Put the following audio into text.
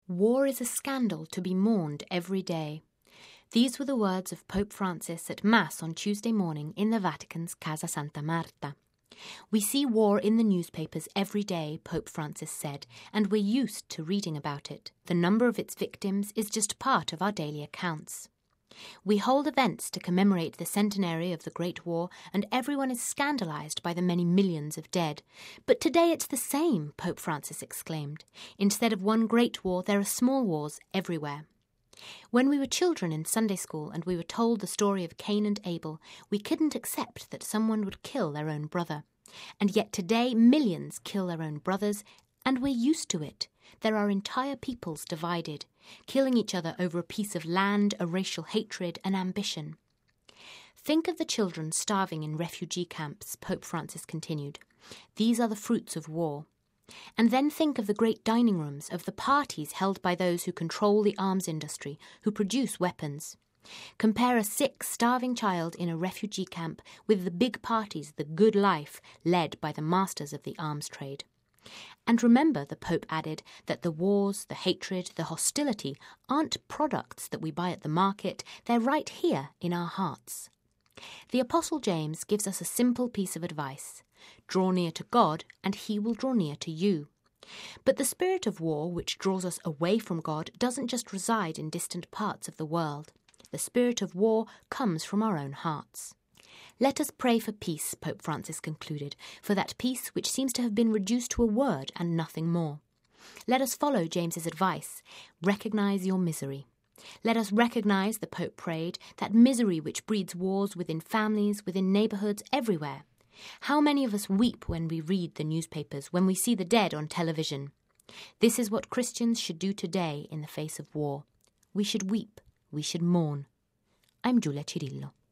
War is a scandal to be mourned every day. These were the words of Pope Francis at Mass on Tuesday morning in the Vatican's Casa Santa Marta. We see war in the newspapers every day, Pope Francis said, and we're used to reading about it. The number of its victims is just part of our daily accounts. We hold events to commemorate the centenary of the Great War, and everyone is scandalized by the many millions of dead. But today it's the same, Pope Francis exclaimed. Instead of one great war, there are small wars everywhere. When we were children in Sunday school and we were told the story of Cain and Abel, we couldn't accept that someone would kill their own brother. And yet today millions kill their own brothers, and we're used to it. There are entire peoples divided, killing each other over a piece of land, a racial hatred, an ambition. Think of the children starving in refugee camps, Pope Francis continued. These are the fruits of war. And then think of the great dining rooms, of the parties held by those who control the arms industry, who produce weapons. Compare a sick, starving child in a refugee camp with the big parties, the good life, led by the masters of the arms trade. And remember, the Pope added, that the wars, the hatred, the hostility aren't products that we buy at the market, they're right here in our hearts. The Apostle James gives us a simple piece of advice. Draw near to God, and he will draw near to you. But the spirit of war, which draws us away from God, doesn't just reside in distant parts of the world. The spirit of war comes from our own hearts. Let us pray for peace, Pope Francis concluded, for that peace which seems to have been reduced to a word and nothing more. Let us follow James's advice. Recognize your misery. Let us recognize, the Pope prayed, that misery which breeds wars within families, within neighborhoods, everywhere. How many of us weep when we read the newspapers, when we see the dead on television? This is what Christians should do today in the face of war. We should weep. We should mourn. I'm Giulia Cirillo.